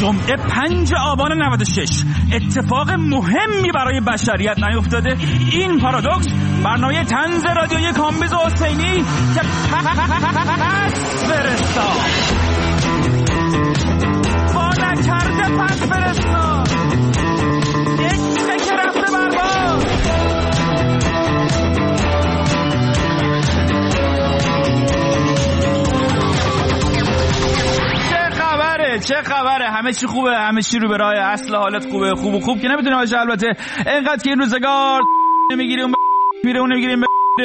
جمعه 5 آبان 96 اتفاق مهمی برای بشریت نیفتاده. این پارادوکس برنامه طنز رادیویی کامبیز و حسینی که پس فرستاد با نکرده پس فرستاد یک تکه رفته برباد. چه خبره؟ همه چی خوبه؟ همه چی رو به راه؟ اصل حالت خوبه؟ خوب که نمیتونه باشه البته، اینقدر که این روزگار نمیگیری اون میره اون نمیگیری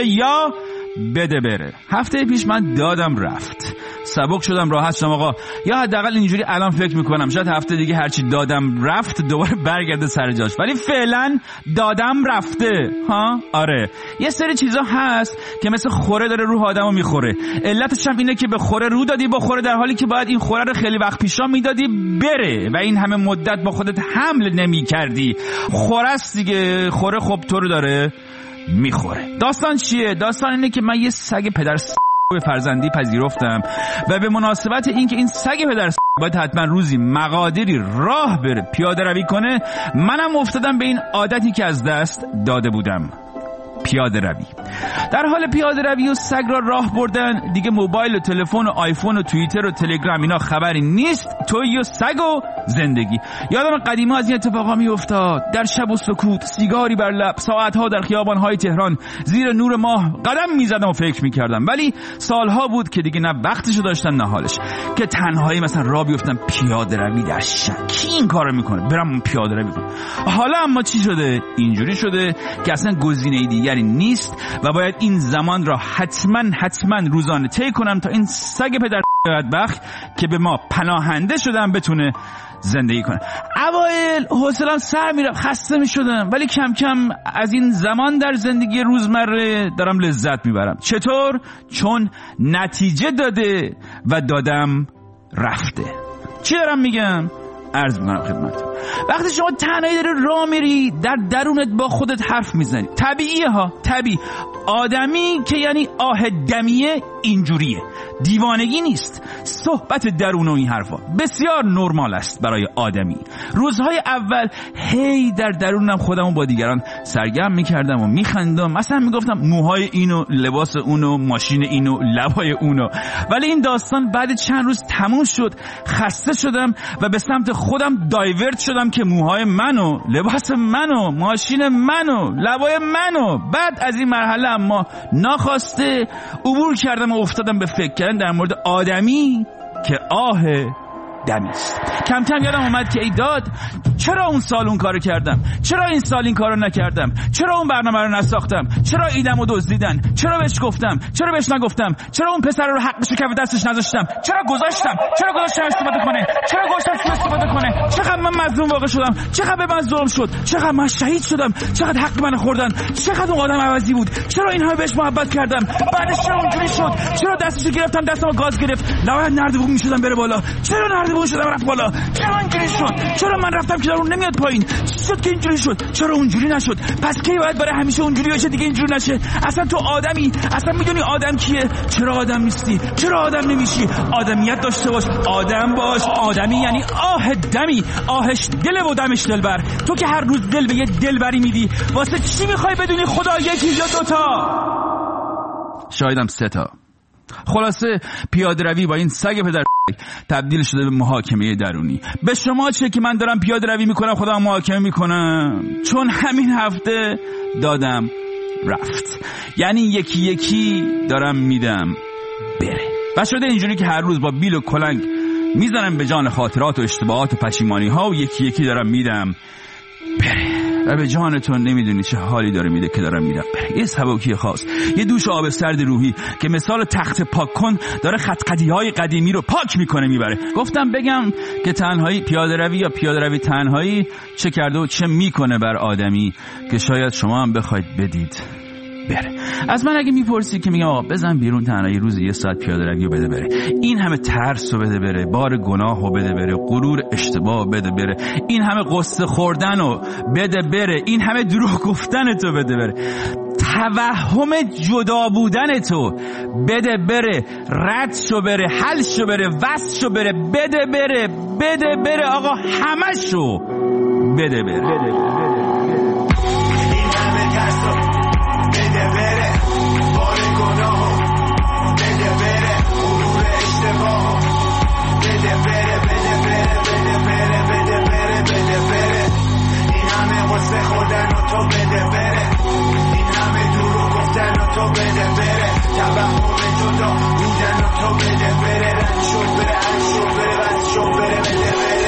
یا بده بره. هفته پیش من دادم رفت، سبک شدم، راحت شدم آقا، یا حداقل اینجوری الان فکر میکنم شاید هفته دیگه هرچی دادم رفت دوباره برگرده سر جاش، ولی فعلا دادم رفته. ها آره، یه سری چیزا هست که مثل خوره داره روح آدمو میخوره. علتش هم اینه که به خوره رو دادی با خوره، در حالی که باید این خوره رو خیلی وقت پیشا میدادی بره و این همه مدت با خودت حمل نمیکردی. خوره است دیگه، خوره خب تو رو داره میخوره. داستان چیه؟ داستان اینه که من یه سگ پدر به فرزندی پذیرفتم و به مناسبت اینکه این سگ پدر باید حتما روزی مقادیری راه بره، پیاده روی کنه، منم افتادم به این عادتی که از دست داده بودم، پیاده روی. در حال پیاده روی و سگ را راه بردن دیگه موبایل و تلفن و آیفون و توییتر و تلگرام اینا خبری نیست، تویی و سگ و زندگی. یادم قدیما از این اتفاقا می افتاد، در شب و سکوت، سیگاری بر لب، ساعتها در خیابان‌های تهران زیر نور ماه قدم می‌زدم و فکر می‌کردم، ولی سالها بود که دیگه نه وقتشو داشتم نه حالش، که تنهایی مثلا راه بیفتم پیاده روی در شب. کی این کارو میکنه؟ برم پیاده روی کنم. حالا اما چی شده؟ اینجوری شده که اصلا گزینه‌ای دیگری نیست و باید این زمان را حتما روزانه طی کنم تا این سگ پدر بدبخت که به ما پناهنده شدن بتونه زندگی کنه. اوایل حوصله‌ام سر میرفت، خسته میشدم، ولی کم کم از این زمان در زندگی روزمره دارم لذت میبرم. چطور؟ چون نتیجه داده و دادم رفته. چی دارم میگم؟ عرض میکنم خدمتتون، وقتی شما تنهایی داری راه میری، در درونت با خودت حرف میزنی. طبیعیه ها، طبیعی. آدمی که یعنی آه دمیه اینجوریه، دیوانگی نیست. صحبت درون و این حرفا بسیار نرمال است برای آدمی. روزهای اول هی در درونم خودمو با دیگران سرگرم میکردم و میخندم، مثلا میگفتم موهای اینو، لباس اونو، ماشین اینو، لبای اونو، ولی این داستان بعد چند روز تموم شد. خسته شدم و به سمت خودم دایورت شدم که موهای منو، لباس منو، ماشین منو، لبای منو. بعد از این مرحله اما ناخواسته عبور کردم و افتادم به فکر کردن در مورد آدمی که آه دمیست. کم کم یادم اومد که ای داد، چرا اون سال اون کارو کردم؟ چرا این سال این کارو نکردم؟ چرا اون برنامه رو نساختم؟ چرا ایدمو دزدیدن؟ چرا بهش گفتم؟ چرا بهش نگفتم؟ چرا اون پسر رو حقش کف دستش نذاشتم؟ چرا گذاشتم استفاده کنه؟ چرا گذاشتم استفاده کنه؟ چقدر من مظلوم واقع شدم، چقدر به من ظلم شد، چقدر من شهید شدم، چقدر حق منو خوردن، چقدر اون آدم عوضی بود، چرا اینها بهش محبت کردم، بعدش چرا اونجوری شد، چرا دستشو گرفتم دستمو گاز گرفت، نباید نردبون میشدم بره بالا، چرا نردبون شدم رفت بالا، چرا اینجوری شد، چرا من رفتم که اون نمیاد پایین، شد که اینجوری شد، چرا اونجوری نشد، پس کی باید برای همیشه اونجوری باشه دیگه اینجوری نشه؟ اصلا تو آدمی، اصلا میدونی آدم کیه؟ چرا آدم نیستی؟ چرا آدم نمیشی؟ آدمیت داشته باش، آدم باش. آدمی یعنی آه دمی، آهش دل و دمش دلبر. تو که هر روز دل به یه دلبری میدی، واسه چی میخوای بدونی خدا یکی یا دوتا؟ شایدم 3 تا. خلاصه پیاده روی با این سگ پدر تبدیل شده به محاکمه درونی. به شما چه که من دارم پیاده روی میکنم خودم محاکمه میکنم؟ چون همین هفته دادم رفت، یعنی یکی یکی دارم میدم بره. و شده اینجوری که هر روز با بیل و کلنگ میزنم به جان خاطرات و اشتباهات و پشیمانی ها و یکی یکی دارم میدم بره. و به جانتون نمیدونی چه حالی داره میده که دارم میدم بره. یه سبکی خاص، یه دوش آب سرد روحی که مثال تخت پاک کن داره خط قدیهای قدیمی رو پاک میکنه میبره. گفتم بگم که تنهایی پیاده روی یا پیاده روی تنهایی چه کرده و چه میکنه بر آدمی که شاید شما هم بخواید بدید بره. از من اگه میپرسی که میگم آقا بزن بیرون تنهایی روزی 1 ساعت پیاده روی رو بده بره، این همه ترس رو بده بره، بار گناه رو بده بره، غرور اشتباه رو بده بره، این همه قصه خوردن رو بده بره، این همه دروغ گفتن تو بده بره، توهم جدا بودن تو. بده بره، رد شو بره، حل شو بره، وصل شو بره، بده بره، بده بره آقا، همه شو بده بره. این همه ترسو بده بره، بار گناهو بده بره، غرور اشتباهو بده بره، بده بره، بده بره، بده بره، بده بره. این همه قصه خودن و تو بده بره، این همه دروغ گفتن و تو بده بره، توهم جدا بودن و تو بده بره، رد شو بره، حل شو بره، وصل شو بره، بده بره.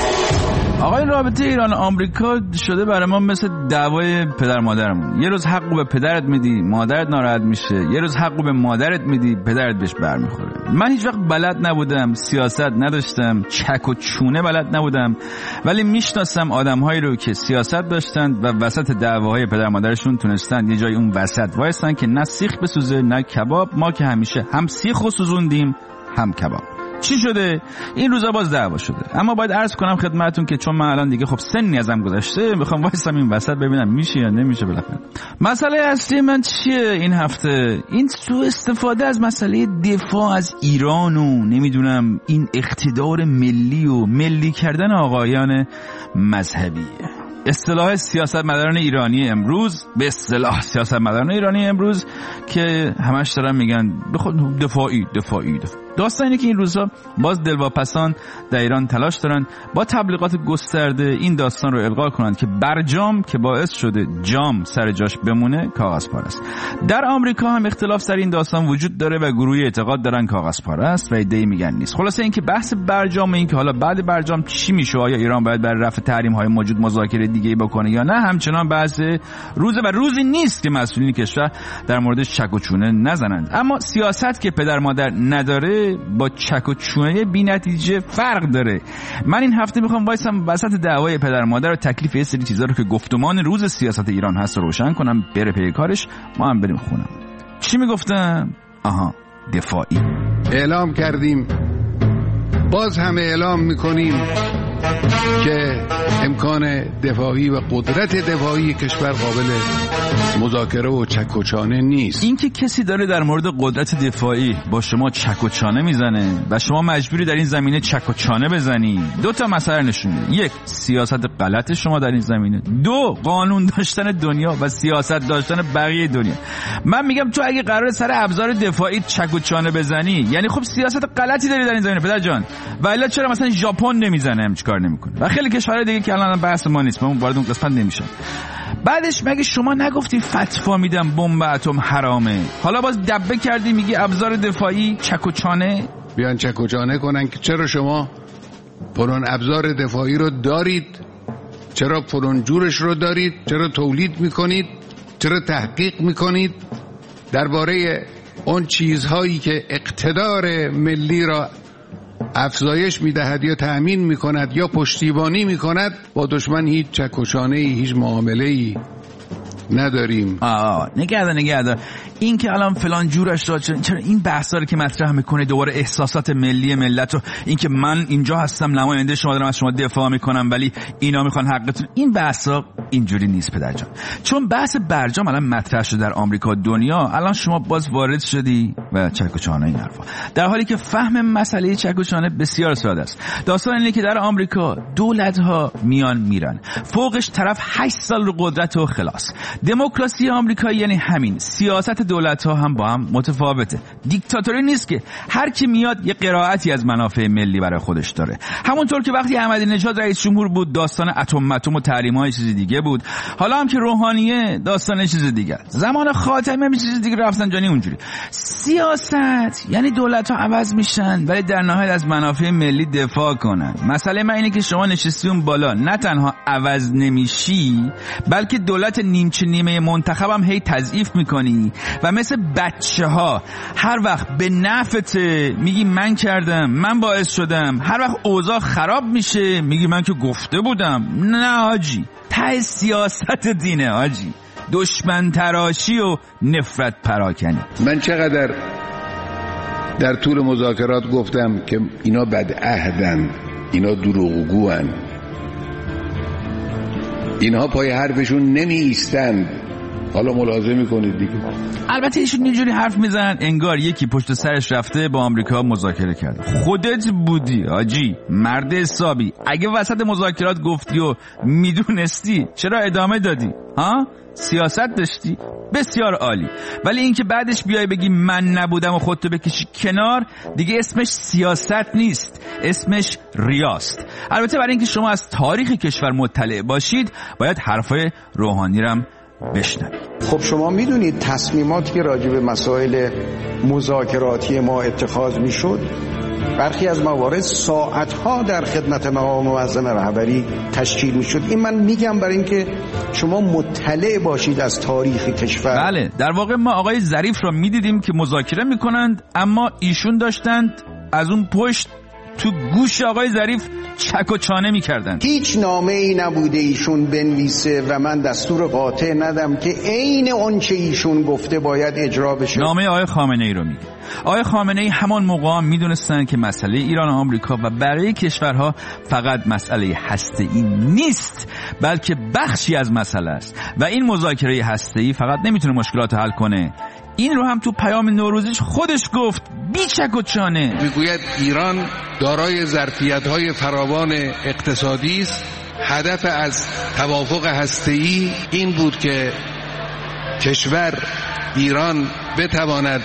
آقا این رابطه ایران آمریکا شده برای ما مثل دعوای پدر مادرمون. یه روز حقو به پدرت میدی، مادرت ناراحت میشه. یه روز حقو به مادرت میدی، پدرت بهش برمیخوره. من هیچ وقت بلد نبودم، سیاست نداشتم، چک و چونه بلد نبودم، ولی میشناسم آدمهایی رو که سیاست داشتن و وسط دعواهای پدر مادرشون تونستن یه جای اون وسط وایستن که نه سیخ بسوزه نه کباب. ما که همیشه هم سیخو سوزوندیم هم کباب. چی شده؟ این روزا باز دعوا شده. اما باید عرض کنم خدمتتون که چون من الان دیگه خب سنی ازم گذشته، میخوام وایسم این وسط ببینم میشه یا نمیشه. بالاخره مسئله اصلی من چیه این هفته؟ این سوء استفاده از مسئله دفاع از ایران و نمیدونم این اقتدار ملی و ملی کردن آقایان مذهبیه. اصطلاح سیاستمداران ایرانی امروز، به اصطلاح سیاستمداران ایرانی امروز که همش دارن میگن بخود دفاعی. داستان اینه که این روزا باز دلواپسان در ایران تلاش دارن با تبلیغات گسترده این داستان رو القا کنند که برجام که باعث شده جام سر جاش بمونه کاغذ پاره است. در آمریکا هم اختلاف سر این داستان وجود داره و گروهی اعتقاد دارن کاغذ پاره است و ایده میگن نیست. خلاصه این که بحث برجام، این که حالا بعد برجام چی میشه، آیا ایران باید برای رفع تحریم های موجود مذاکره دیگه بکنه یا نه، همچنان بحث روزه و روزی نیست که مسئولین کشور در موردش چک و چونه نزنند. اما سیاست که پدر مادر نداره با چک و چونه بی نتیجه فرق داره. من این هفته میخوام وایسم وسط دعوای پدر مادر و تکلیف یه سری چیزا رو که گفتمان روز سیاست ایران هست رو روشن کنم، بره پی کارش، ما هم بریم خونم. چی میگفتم؟ دفاعی اعلام کردیم، باز هم اعلام میکنیم که امکان دفاعی و قدرت دفاعی کشور قابل مذاکره و چک و چانه نیست. این که کسی داره در مورد قدرت دفاعی با شما چک و چانه میزنه و شما مجبوری در این زمینه چک و چانه بزنی، دو تا مسئله نشون میده: یک، سیاست غلط شما در این زمینه، دو، قانون داشتن دنیا و سیاست داشتن بقیه دنیا. من میگم تو اگه قرار سر ابزار دفاعی چک و چانه بزنی، یعنی خب سیاست غلطی داری در این زمینه پدر جان. والا چرا مثلا ژاپن نمیزنه، چیکار نمیکنه و خیلی کشورهای دیگه که الان بحث ما نیست، من وارد اون قسمت نمیشم. بعدش مگه شما نگفتی فتوا میدم بمب اتم حرامه؟ حالا باز دبه کردی میگی ابزار دفاعی چک و چانه؟ بیان چک و چانه کنن که چرا شما فلان ابزار دفاعی رو دارید، چرا فلان جورش رو دارید، چرا تولید میکنید، چرا تحقیق میکنید درباره اون چیزهایی که اقتدار ملی را افزایش میدهد یا تأمین میکند یا پشتیبانی میکند. با دشمن هیچ چک و چانه‌ای، هیچ معامله‌ای نداریم. نگهدار این که الان فلان جورش را چرا این بحثا رو که مطرح میکنه دوباره احساسات ملی ملت و این که من اینجا هستم نماینده شما دارم از شما دفاع میکنم ولی اینا میخوان حقتون، این بحثا اینجوری نیست پدر جان. چون بحث برجام الان مطرح شده در آمریکا دنیا، الان شما باز وارد شدی و چک و چانه این حرفا، در حالی که فهم مسئله چک و چانه بسیار ساده است. داستان اینه که در آمریکا دولت‌ها میان میرن، فوقش طرف 8 سال رو قدرت و خلاص. دموکراسی آمریکایی یعنی همین، سیاست دولت‌ها هم با هم متفاوته. دیکتاتوری نیست که هر کی میاد یه قرائتی از منافع ملی برای خودش داره. همونطور که وقتی احمدی نژاد رئیس جمهور بود داستان اتم و تحریم‌های چیز دیگه بود، حالا هم که روحانیه داستان چیز دیگه. زمان خاتمی هم چیز دیگه رفتنجانی اونجوری. سیاست یعنی دولت‌ها عوض میشن ولی در نهایت از منافع ملی دفاع کنن. مسئله من اینه که شما نشستی اون بالا، نه تنها عوض نمیشی بلکه دولت نیمه منتخب هم هی تضعیف میکنی و مثل بچه ها هر وقت به نفعت میگی من کردم، من باعث شدم، هر وقت اوضاع خراب میشه میگی من که گفته بودم. نه حاجی، ته سیاست دینه حاجی، دشمن تراشی و نفرت پراکنی. من چقدر در طول مذاکرات گفتم که اینا بدعهدن، اینا دروغگوان، اینها پای حرفشون نمی ایستند، حالا ملاحظه میکنید دیگه. البته ایشون یه جوری حرف میزنن انگار یکی پشت سرش رفته با آمریکا مذاکره کرده. خودت بودی حاجی، مرد حسابی، اگه وسط مذاکرات گفتی و میدونستی چرا ادامه دادی؟ ها؟ سیاست داشتی؟ بسیار عالی. ولی اینکه بعدش بیای بگی من نبودم و خودتو بکشی کنار، دیگه اسمش سیاست نیست، اسمش ریاست. البته برای اینکه شما از تاریخ کشور مطلع باشید باید حرفای روحانی رم بشنوید. خب شما میدونید تصمیماتی که راجع به مسائل مذاکراتی ما اتخاذ میشد برخی از موارد ساعتها در خدمت مقام معظم رهبری تشکیل میشد. این من میگم برای اینکه شما مطلع باشید از تاریخ کشور. بله، در واقع ما آقای ظریف را میدیدیم که مذاکره میکنند، اما ایشون داشتند از اون پشت تو گوش آقای ظریف چک و چانه میکردن. هیچ نامه ای نبوده ایشون بنویسه و من دستور قاطع ندم که عین اون چه ایشون گفته باید اجرا بشه. نامه آقای خامنه ای رو میگه. آقای خامنه ای همان موقع هم میدونستن که مسئله ایران و آمریکا و بقیه کشورها فقط مسئله هسته‌ای نیست، بلکه بخشی از مسئله است و این مذاکره هسته‌ای فقط نمیتونه مشکلات رو حل کنه. این رو هم تو پیام نوروزیش خودش گفت، بی چک و چانه. میگوید ایران دارای ظرفیت‌های فراوان اقتصادی است. هدف از توافق هسته‌ای این بود که کشور ایران بتواند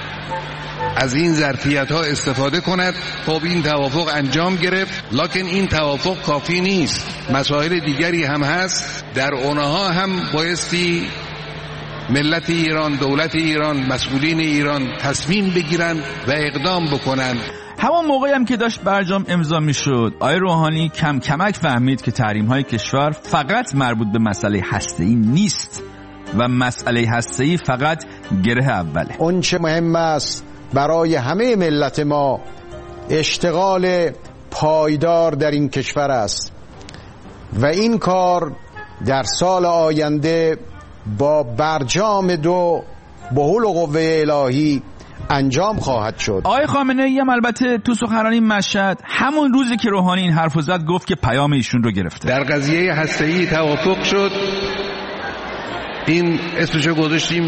از این ظرفیت‌ها استفاده کند. خب این توافق انجام گرفت، لکن این توافق کافی نیست. مسائل دیگری هم هست. در اونها هم بایستی ملت ایران، دولت ایران، مسئولین ایران تصمیم بگیرن و اقدام بکنن. همون موقعی هم که داشت برجام امضا میشد، آقای روحانی کم کمک فهمید که تحریم‌های کشور فقط مربوط به مسئله هسته‌ای نیست و مسئله هسته‌ای فقط گره اوله. اون چه مهم است برای همه ملت ما اشتغال پایدار در این کشور است و این کار در سال آینده با برجام 2 به حول و قوه الهی انجام خواهد شد. آقای خامنه ای هم البته تو سخنرانی مشهد همون روزی که روحانی این حرفو زد گفت که پیام ایشون رو گرفته. در قضیه هسته‌ای توافق شد. این اسمشو گذاشتیم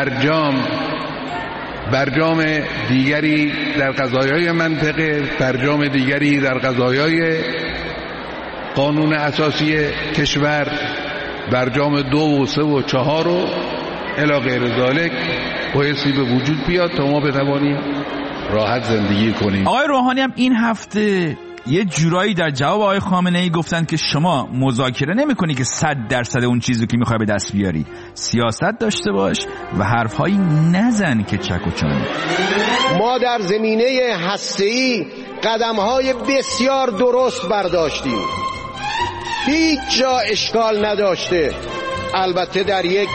برجام دیگری در قضایای منطقه، برجام دیگری در قضایای قانون اساسی کشور، برجام 2 و 3 و 4 و الی غیر ذالک بایستی به وجود بیاد تا ما بتوانیم راحت زندگی کنیم. آقای روحانی هم این هفته یه جورایی در جواب آقای خامنه ای گفتن که شما مذاکره نمی‌کنی که 100% اون چیزی که می‌خوای به دست بیاری، سیاست داشته باش و حرفهایی نزن که چک و چانه. ما در زمینه هسته‌ای قدم‌های بسیار درست برداشتیم، هیچ جا اشکال نداشته. البته در یک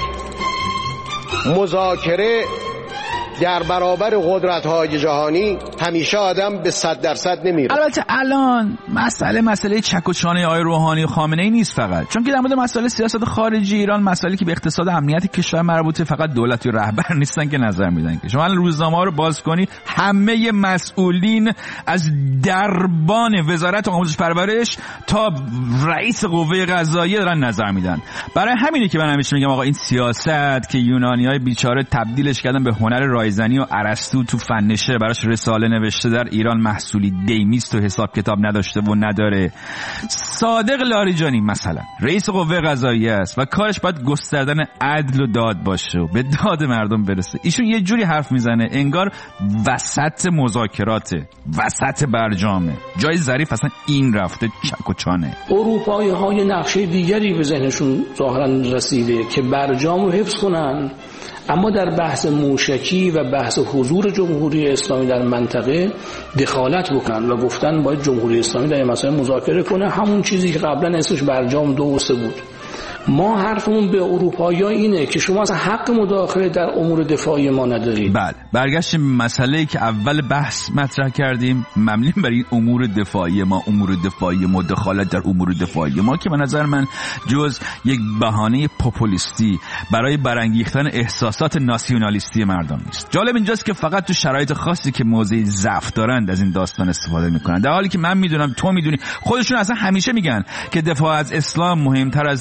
مذاکره در برابر قدرت‌های جهانی همیشه آدم به 100% نمیره. البته الان مسئله چک و چانه آقای روحانی و خامنه ای نیست فقط، چون که در مورد مسئله سیاست خارجی ایران، مسائلی که به اقتصاد و امنیت کشور مربوطه، فقط دولت و رهبر نیستن که نظر میدن. که شما روزنامه‌ها رو باز کنی، همه مسئولین از دربان وزارت آموزش پرورش تا رئیس قوه قضاییه دارن نظر میدن. برای همینه که من همیشه میگم آقا این سیاست که یونانیای بیچاره تبدیلش کردن به هنر رایزنی و ارسطو تو فنشه براش رساله نوشته، در ایران محصولی دیمیست و حساب کتاب نداشته و نداره. صادق لاریجانی مثلا رئیس قوه قضاییه است و کارش باید گستردن عدل و داد باشه و به داد مردم برسه. ایشون یه جوری حرف میزنه انگار وسط مذاکراته، وسط برجامه. جای ظریف اصلا این رفته چک و چانه. اروپایی های نقشه دیگری به ذهنشون ظاهرا رسیده که برجام رو حفظ کنن، اما در بحث موشکی و بحث حضور جمهوری اسلامی در منطقه دخالت بکنن و گفتن باید جمهوری اسلامی در این مسائل مذاکره کنه، همون چیزی که قبلا اسمش برجام 2 و 3 بود. ما حرفمون به اروپایی‌ها اینه که شما اصلا حق مداخله در امور دفاعی ما ندارید. بله، برگشتیم به مسئله‌ای که اول بحث مطرح کردیم. ممنون برای این امور دفاعی ما، دخالت در امور دفاعی ما که به نظر من جز یک بهانه پوپولیستی برای برانگیختن احساسات ناسیونالیستی مردم نیست. جالب اینجاست که فقط تو شرایط خاصی که موضع ضعف دارند از این داستان استفاده میکنن، در حالی که من میدونم، تو میدونی، خودشون اصلا همیشه میگن که دفاع از اسلام مهمتر از دفاع از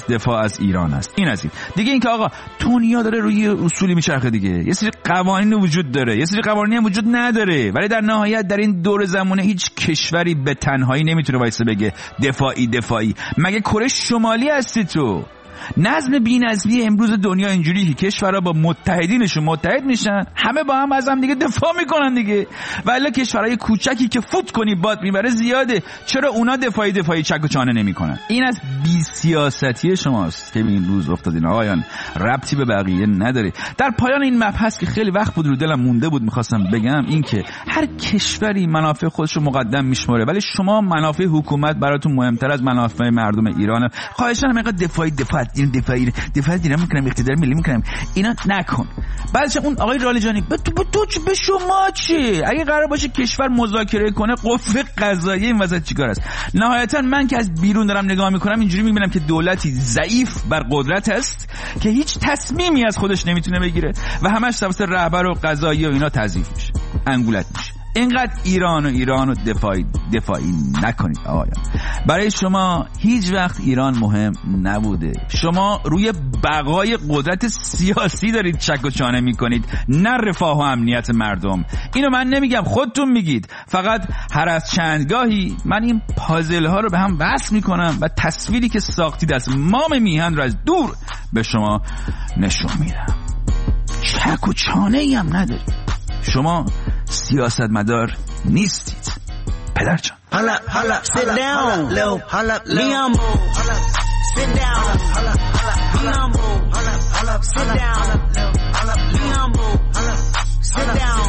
از ایران است. این از این دیگه. این که آقا دنیا داره روی اصولی میچرخه دیگه، یه سری قوانین وجود داره، یه سری قوانین هم وجود نداره، ولی در نهایت در این دور زمانه هیچ کشوری به تنهایی نمیتونه وایسه بگه دفاعی. مگه کره شمالی هستی تو؟ نظم بی‌نظمی امروز دنیا اینجوری که کشورها با متحدینشون متحد میشن، همه با هم از هم دیگه دفاع میکنن دیگه. ولی کشورهای کوچکی که فوت کنی باد میبره زیاده، چرا اونا دفاعی چک و چانه نمیکنن؟ این از بی سیاستی شماست که به این روز افتادین آقایان، ربطی به بقیه نداره. در پایان این مبحث که خیلی وقت بود رو دلم مونده بود میخواستم بگم این که هر کشوری منافع خودش رو مقدم میشماره، ولی شما منافع حکومت براتون مهمتر از منافع مردم ایرانه. خواهشاً اینقدر دفاعی دیرم میکنم، اقتدار ملی میکنم، اینا نکن. بعدش اون آقای رالیجانی به شما چی؟ اگه قرار باشه کشور مذاکره کنه، قوه قضاییه این وسط چیکار است؟ نهایتا من که از بیرون دارم نگاه میکنم اینجوری میبینم که دولتی ضعیف بر قدرت است که هیچ تصمیمی از خودش نمیتونه بگیره و همش توسط رهبر و قضایی و اینا تضعیف میشه، انگولک میشه. اینقدر ایران و دفاعی نکنید آقایان. برای شما هیچ وقت ایران مهم نبوده. شما روی بقای قدرت سیاسی دارید چک و چانه میکنید، نه رفاه و امنیت مردم. اینو من نمیگم، خودتون میگید. فقط هر از چندگاهی من این پازل ها رو به هم وصل میکنم و تصویری که ساختید از مام میهن رو از دور به شما نشون میدم. چک و چانه ای هم ندارید. شما سیاستمدار نیستید پدرجان. Sit down, Liam. Sit down, Liam. Sit down, Liam. Sit down,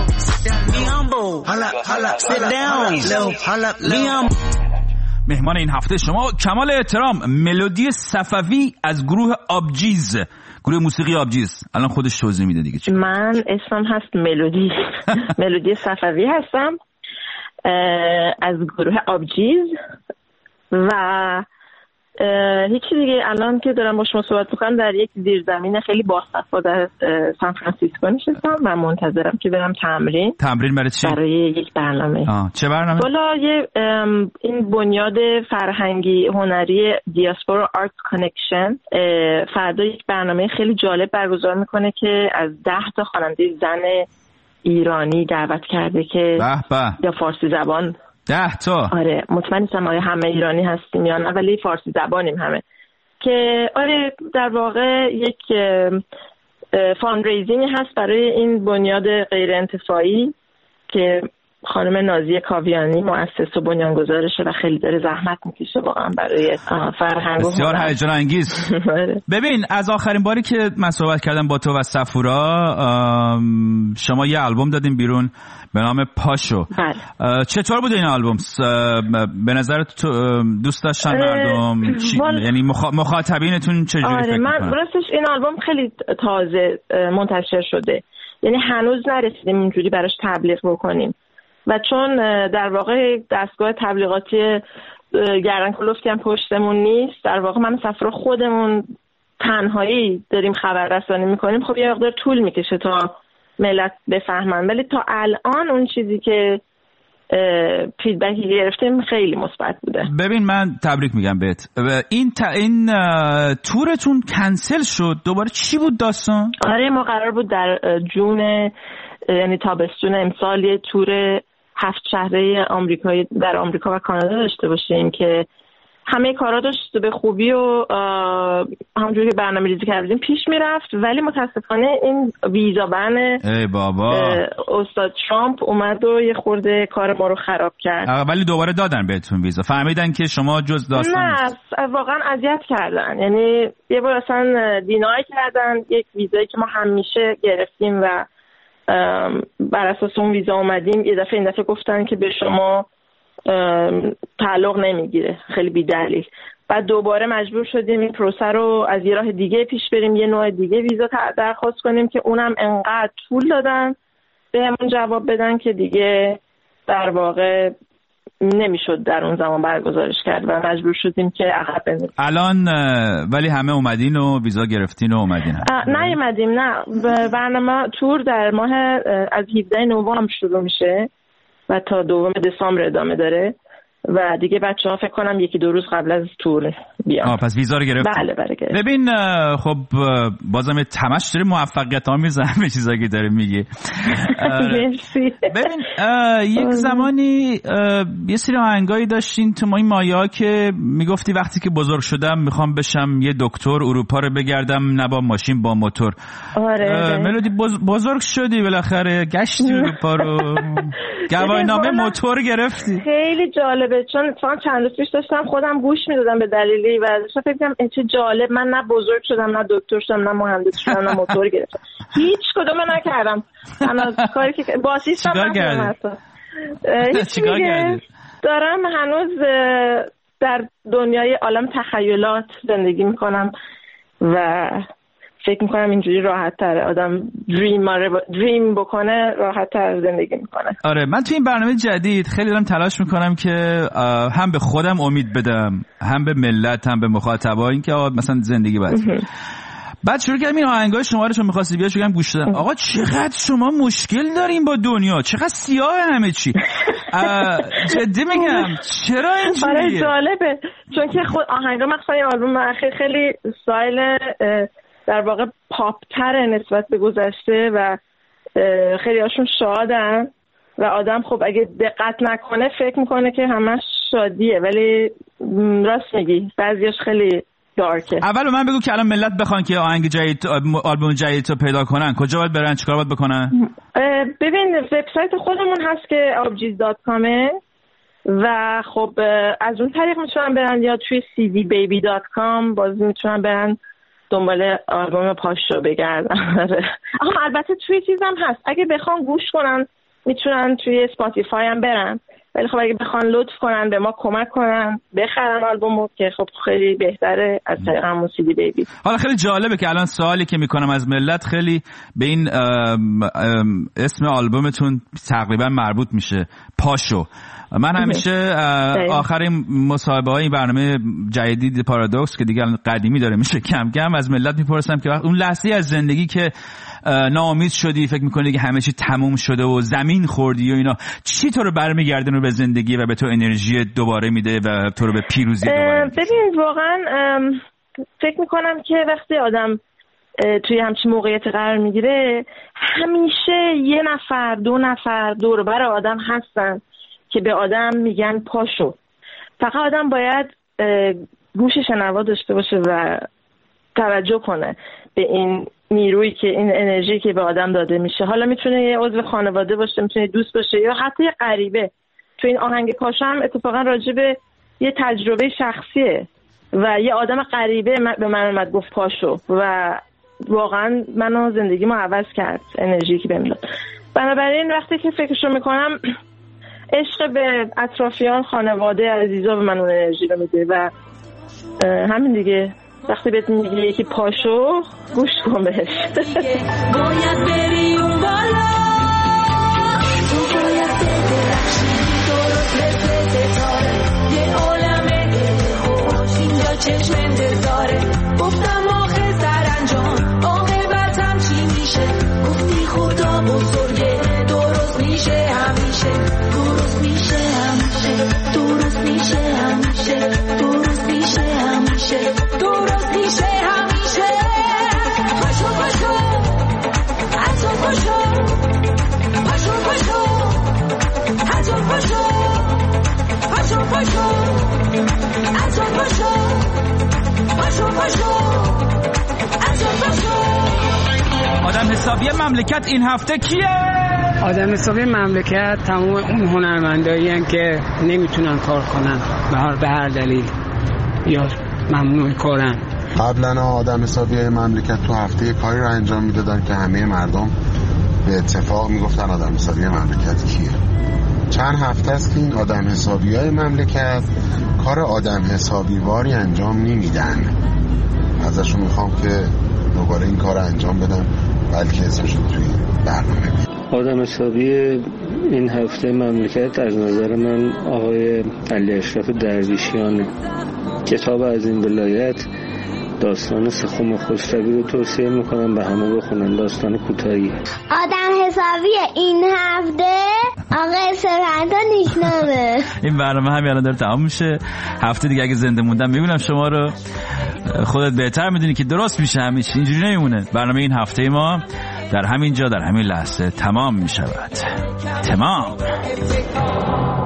Liam. مهمان این هفته شما کمال احترام، ملودی صفوی از گروه آبجیز، گروه موسیقی آبجیز. الان خودش توضیح میده دیگه. من اسمم هست ملودی صفوی هستم از گروه آبجیز و هیچی دیگه. الان که دارم با شما صحبت میکنم در یک زیرزمین خیلی باصفا در سان فرانسیسکو نشستم و منتظرم که برم تمرین برای چی؟ برای یک برنامه. چه برنامه؟ والا این بنیاد فرهنگی هنری دیاسپورا آرت کانکشن فردا یک برنامه خیلی جالب برگزار میکنه که از 10 تا خواننده زن ایرانی دعوت کرده که یا فارسی زبان 10 تا. آره مطمئن نیستم آیا همه ایرانی هستیم یا نه، ولی فارسی زبانیم همه، که آره در واقع یک فاندریزینگ هست برای این بنیاد غیر انتفاعی که خانم نازیه کاویانی مؤسس و بنیانگذارشه و خیلی داره زحمت میکشه واقعا برای فرهنگ. بسیار هیجان انگیز. ببین از آخرین باری که من صحبت کردم با تو و صفورا، شما یه آلبوم دادین بیرون به نام پاشو. چطور بود این آلبوم؟ به نظر دوست داشتن مردم؟ یعنی مخاطبینتون چجوری فکر می‌کنن؟ راستش این آلبوم خیلی تازه منتشر شده، یعنی هنوز نرسیدیم اینجوری براش تبلیغ بکنیم و چون در واقع دستگاه تبلیغاتی گردن کلفتی هم پشتمون نیست، در واقع من صفرا خودمون تنهایی داریم خبر رسانی میکنیم، خب یه مقدار طول میکشه تا ملت بفهمن، ولی تا الان اون چیزی که فیدبکی گرفتیم خیلی مثبت بوده. ببین من تبریک میگم بهت. این تورتون کنسل شد دوباره، چی بود داستان؟ آره ما قرار بود در جون یعنی تابستون امسال یه تور 7 شهره آمریکایی در آمریکا و کانادا داشته باشیم که همه کارا داشت به خوبی و همونجوری که برنامه‌ریزی کردیم پیش میرفت، ولی متاسفانه این ویزا بن استاد ترامپ اومد و یه خورده کار ما رو خراب کرد. ولی دوباره دادن بهتون ویزا، فهمیدن که شما جز داستان نیست. نه واقعا اذیت کردن، یعنی یه بار اصلا دینای کردن یک ویزایی که ما همیشه گرفتیم و بر اساس اون ویزا اومدیم، یه دفعه این دفعه گفتن که به شما تعلق نمیگیره، خیلی بی‌دلیل. بعد دوباره مجبور شدیم این پروسه رو از یه راه دیگه پیش بریم، یه نوع دیگه ویزا درخواست کنیم که اونم انقدر طول دادن بهمون جواب بدن که دیگه در واقع نمیشد در اون زمان برگزارش کرد و مجبور شدیم که عقب بندازیم. الان ولی همه اومدین و ویزا گرفتین و اومدین؟ نه برنامه تور در ماه از 17 نوامبر شروع میشه و تا 2 دسامبر ادامه داره و دیگه بچه‌ها فکر کنم 1-2 روز قبل از تور بیان. پس ویزا رو گرفت؟ بله گرفت. ببین خب بازم تمش داری موفقیت آمیز همه چیزایی که داری میگی. ببین یک زمانی یه سری آهنگایی داشتین تو ما این مایه‌ها که میگفتی وقتی که بزرگ شدم میخوام بشم یه دکتر، اروپا رو بگردم نه با ماشین با موتور. آره. ملودی بزرگ شدی بالاخره، گشتی اروپا رو، گواهینامه موتور گرفتی. خیلی جالبه چون چند روز پیش داشتم خودم گوش میدادم به دلیلی و داشتم فکر کنم چه جالب، من نه بزرگ شدم نه دکتر شدم نه مهندس شدم نه موتور گرفتم، هیچ کدوم نکردم. انا کاری که باسیستم نکردم. چیکار کردی؟ دارم هنوز در دنیای عالم تخیلات زندگی میکنم و فکر میکنم اینجوری راحت تره، آدم دریم بکنه راحت تر زندگی میکنه. آره من تو این برنامه جدید خیلی دارم تلاش میکنم که هم به خودم امید بدم، هم به ملت، هم به مخاطبا، این که مثلا زندگی بعد شروع کردم این آهنگای شما رو چون می‌خواستی بیا شروع گوش دادم. آقا چقدر شما مشکل دارین با دنیا، چقدر سیاه همه چی. جدی میگم چرا اینجوریه؟ آره جالبه چون که خود آهنگا مثلا آلبوم اخیر خیلی استایل در واقع پاپ تر نسبت به گذشته و خیلی هاشون شادن و آدم خب اگه دقت نکنه فکر میکنه که همش شادیه، ولی راست میگی بعضیش خیلی دارکه. اول من بگو که الان ملت بخوان که آهنگ جدید، آلبوم جدید رو پیدا کنن کجا باید برن، چیکار باید بکنن؟ ببین وبسایت خودمون هست که abjeez.com و خب از اون طریق میتونن برن یا توی cdbaby.com باز میتونن برن دنبال آلبوم پاشو بگردن. البته توی چیزم هست اگه بخوان گوش کنن میتونن توی اسپاتیفای هم برن، ولی خب اگه بخوان لطف کنن به ما کمک کنن بخرن آلبومو که خب خیلی بهتره از طریق همون CD Baby. حالا خیلی جالبه که الان سوالی که میکنم از ملت خیلی به این اسم آلبومتون تقریبا مربوط میشه، پاشو. من همیشه آخر این مصاحبه های این برنامه جدید پارادوکس که دیگه قدیمی داره میشه کم کم از ملت میپرسم که اون لحظه از زندگی که ناامید شدی فکر میکنی که همه چی تموم شده و زمین خوردی و اینا، چی تو رو برمیگردونه به زندگی و به تو انرژی دوباره میده و تو رو به پیروزی دوباره میده؟ ببین واقعا فکر میکنم که وقتی آدم توی همچین موقعیت قرار میگیره همیشه یه نفر 2 نفر دور بر آدم هستن که به آدم میگن پاشو. فقط آدم باید گوش شنوا داشته باشه و توجه کنه به این نیرویی که این انرژی که به آدم داده میشه. حالا میتونه یه عضو خانواده باشه، میتونه دوست باشه یا حتی یه غریبه. تو این آهنگ پاشو هم اتفاقا راجع به یه تجربه شخصیه و یه آدم غریبه به من اومد گفت پاشو و واقعا منو زندگیمو عوض کرد انرژی که بهم داد. بنابراین وقتی که فکرشو میکنم عشق به اطرافیان، خانواده، عزیزا به من اون انرژی رو میده و همین دیگه. وقتی بهت میگه یکی پاشو گوش کن بهش. باید بری اون بالا، تو باید بدرخشی درست مثل ستاره، یه عالمه خوش اینجا چشم انتظاره. گفتم آخه سرانجام عاقبتم چی میشه، گفتی خدا بزرگه درست میشه همیشه، درست میشه همیشه، درست میشه همیشه، درست میشه همیشه، درست میشه همیشه. پاشو پاشو حتی پاشو، پاشو پاشو حتی پاشو، پاشو پاشو حتی پاشو، پاشو پاشو حتی پاشو. آدم حسابی مملکت این هفته کیه؟ آدم حسابی مملکت تمام اون هنرمندایی هستند که نمیتونن کار کنن به هر دلیل یا ممنوع کارن. قبلا آدم حسابی مملکت تو هفته کاری رو انجام میدادن که همه مردم به اتفاق میگفتن آدم حسابی مملکت کیه. چند هفته است که این آدم حسابی های مملکت کار آدم حسابی واری انجام نمیدن. ازشون میخوام که دوباره این کار رو انجام بدن، بلکه اسمشون توی برنامه بید. آدم حسابی این هفته مملکت از نظر من آقای علی اشرف درویشیانه. کتاب از این ولایت داستان سخم خسروی رو توصیه میکنم به همه بخونن، داستان کوتاهی. آدم حسابی این هفته آقا اسپرانتو نیشنامه. این برنامه همین الان داره تمام میشه. هفته دیگه اگه زنده موندم میبینم شما رو. خودت بهتر میدونی که درست میشه، همیشه اینجوری نمیمونه. برنامه این هفته ما در همین جا در همین لحظه تمام میشود. تمام.